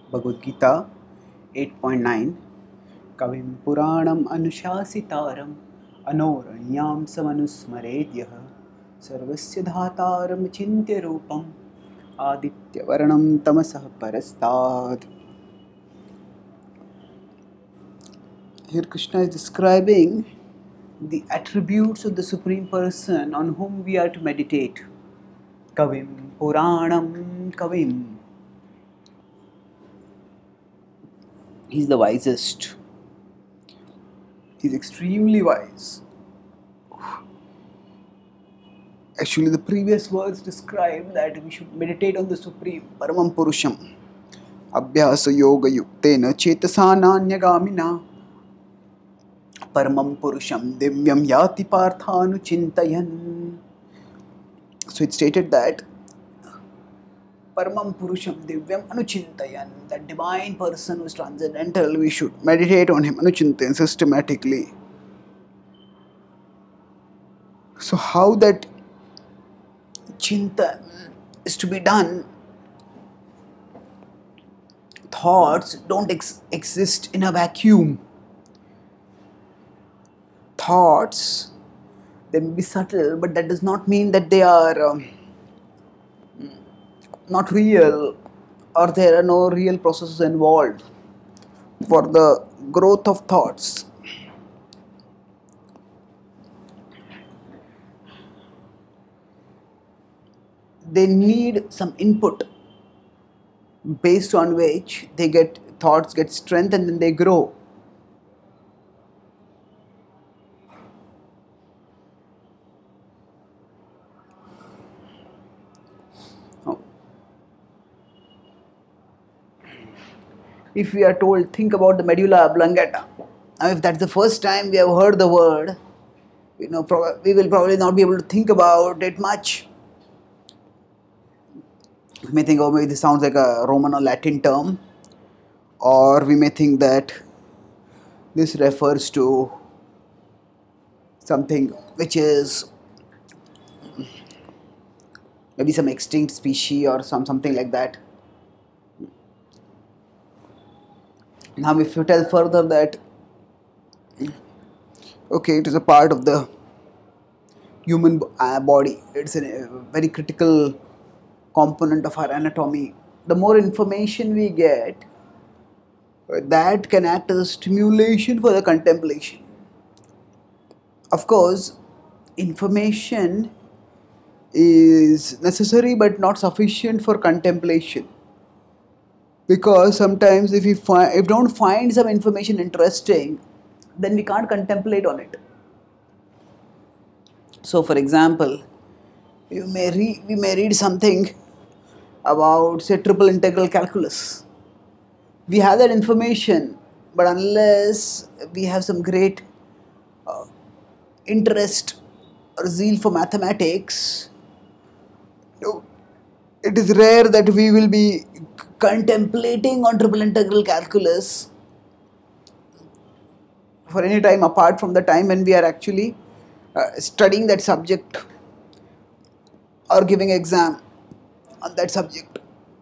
Bhagavad Gita 8.9 Kavim Puranam Anushasitaram Anoranyam Samanusmaredyah Sarvasya Dhataram Chintya Rupam Aditya Varanam Tamasah Parastad. Here Krishna is describing the attributes of the Supreme Person on whom we are to meditate. Kavim Puranam Kavim. He's the wisest. He's extremely wise. Actually, the previous words describe that we should meditate on the Supreme, Paramam Purusham. Abhyasa Yoga Yuktena Chetasananyagamina Paramam Purusham Divyam Yati Parthanu Chintayan. So it stated that Paramam Purusham Divyam Anuchintayan, that divine person who is transcendental, we should meditate on him Anuchintayan systematically. So how that Chintan is to be done? Thoughts don't exist in a vacuum. Thoughts, they may be subtle, but that does not mean that they are not real, or there are no real processes involved for the growth of thoughts. They need some input based on which thoughts get strength and then they grow. If we are told, think about the medulla oblongata. Now, if that's the first time we have heard the word, we will probably not be able to think about it much. We may think, oh, maybe this sounds like a Roman or Latin term, or we may think that this refers to something which is maybe some extinct species or something like that. Now, if you tell further that, okay, it is a part of the human body, it's a very critical component of our anatomy. The more information we get, that can act as a stimulation for the contemplation. Of course, information is necessary but not sufficient for contemplation. Because sometimes if we don't find some information interesting, then we can't contemplate on it. So, for example, we may read something about, say, triple integral calculus. We have that information, but unless we have some great interest or zeal for mathematics, it is rare that we will be contemplating on triple integral calculus for any time apart from the time when we are actually studying that subject or giving exam on that subject.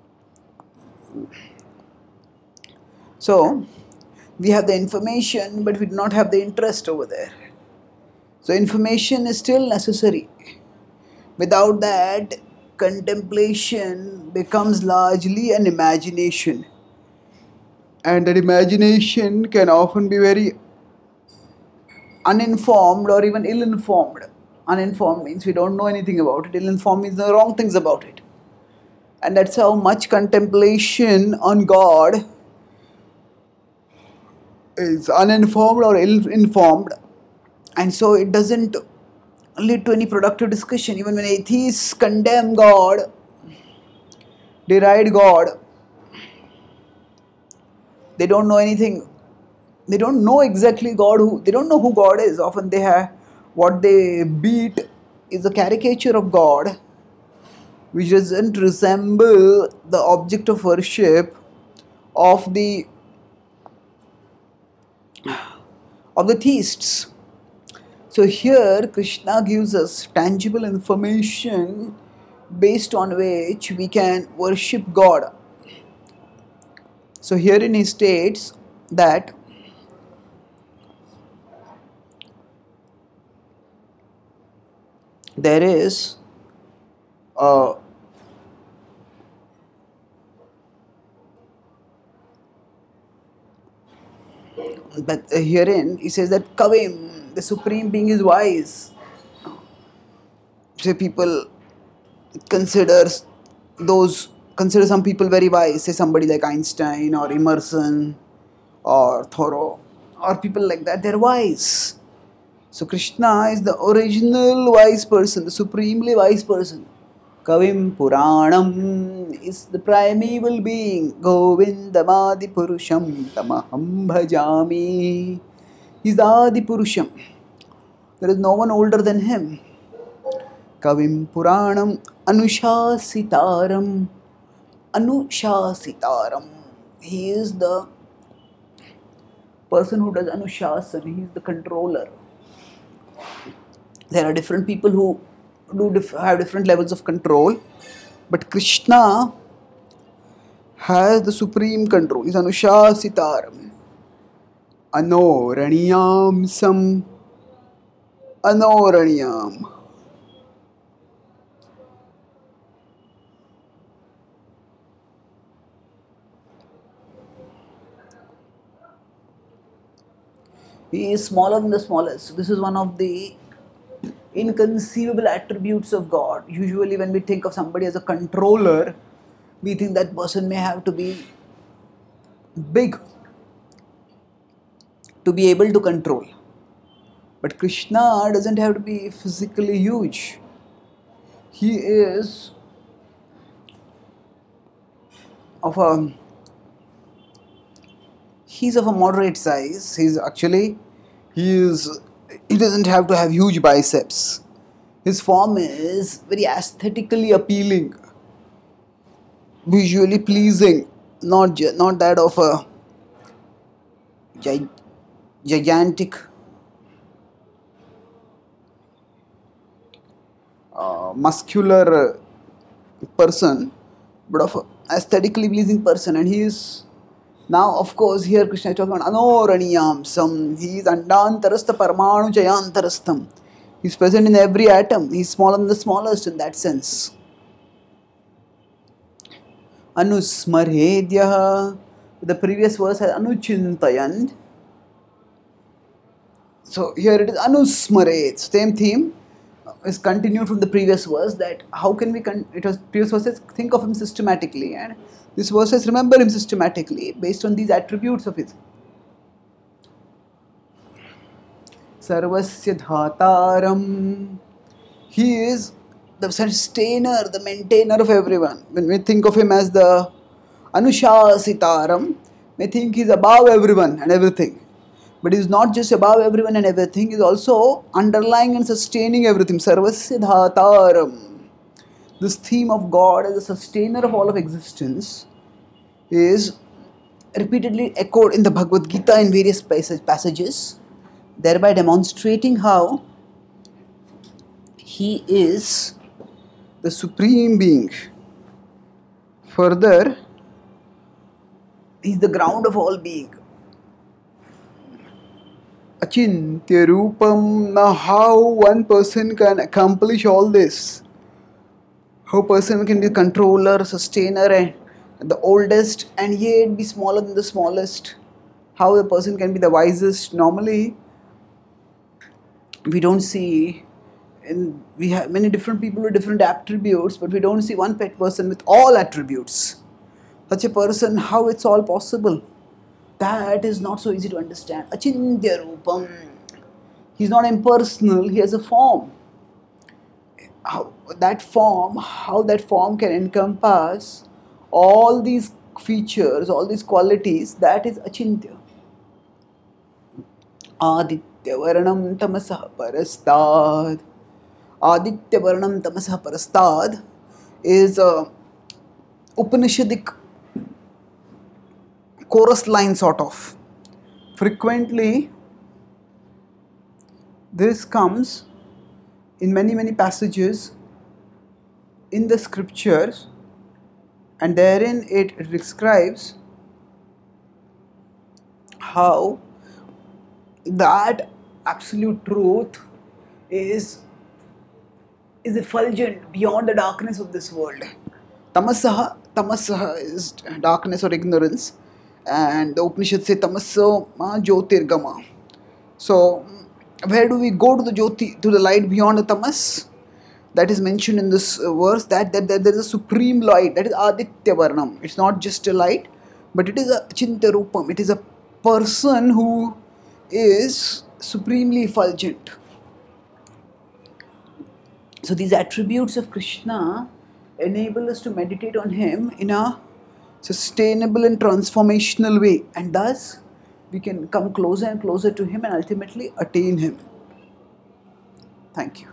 So, we have the information, but we do not have the interest over there. So, information is still necessary. Without that, contemplation becomes largely an imagination. And that imagination can often be very uninformed or even ill-informed. Uninformed means we don't know anything about it. Ill-informed means the wrong things about it. And that's how much contemplation on God is uninformed or ill-informed. And so it doesn't lead to any productive discussion. Even when atheists condemn God, deride God, they don't know anything. They don't know exactly they don't know who God is. Often what they beat is a caricature of God, which doesn't resemble the object of worship of the theists. So here Krishna gives us tangible information based on which we can worship God. So herein he states that there is a but herein he says that Kavim, the supreme being, is wise. Say people consider consider some people very wise. Say somebody like Einstein or Emerson or Thoreau or people like that. They're wise. So Krishna is the original wise person, the supremely wise person. Kavim Puranam is the primeval being. Govindamadi Purusham Tamaham Bhajami. He's the Adi Purusham. There is no one older than him. Kavim Puranam Anushasitaram. Anushasitaram. He is the person who does Anushasan. He is the controller. There are different people who have different levels of control, but Krishna has the supreme control. He's Anushasitaram. Anoraniyam Sam. Anoraniyam. He is smaller than the smallest. This is one of the inconceivable attributes of God. Usually when we think of somebody as a controller, we think that person may have to be big to be able to control. But Krishna doesn't have to be physically huge. He's of a moderate size. He doesn't have to have huge biceps. His form is very aesthetically appealing, visually pleasing, not that of a gigantic muscular person, but of a aesthetically pleasing person. And he is now, of course, here Krishna is talking about Anoraniyam Sam. He is Andantarastha Parmanu Jayantarastham. He is present in every atom. He is smaller than the smallest in that sense. Anusmarhedyaha. The previous verse has Anuchintayan. So here it is Anusmared. Same theme is continued from the previous verse, that how can we it was previous verse says think of him systematically, and this verse says remember him systematically based on these attributes of his. Sarvasya Dhataram. He is the sustainer, the maintainer of everyone. When we think of him as the Anushasitaram, we think he's above everyone and everything. But he's not just above everyone and everything, he's also underlying and sustaining everything. Sarvasya Dhataram. This theme of God as a sustainer of all of existence is repeatedly echoed in the Bhagavad Gita in various passages, thereby demonstrating how he is the supreme being. Further, he is the ground of all being. Achintya Rupam. Now, how one person can accomplish all this? How a person can be controller, sustainer, and the oldest, and yet be smaller than the smallest? How a person can be the wisest? Normally, we don't see. We have many different people with different attributes, but we don't see one pet person with all attributes. Such a person, how it's all possible? That is not so easy to understand. Achintya Rupam. He's not impersonal, he has a form. How that form can encompass all these features, all these qualities, that is Achintya. Aditya Varanam Tamasah Parastad. Aditya Varanam Tamasah Parastad is a Upanishadic chorus line sort of. Frequently, this comes in many passages in the scriptures, and therein it describes how that absolute truth is effulgent beyond the darkness of this world. Tamasaha is darkness or ignorance, and the Upanishad say tamaso ma jyotirgama. So, where do we go to the jyoti, to the light beyond the tamas? That is mentioned in this verse, that there is a supreme light, that is Aditya Varnam. It's not just a light, but it is a Chinta Rupam. It is a person who is supremely effulgent. So these attributes of Krishna enable us to meditate on him in a sustainable and transformational way, and thus we can come closer and closer to him and ultimately attain him. Thank you.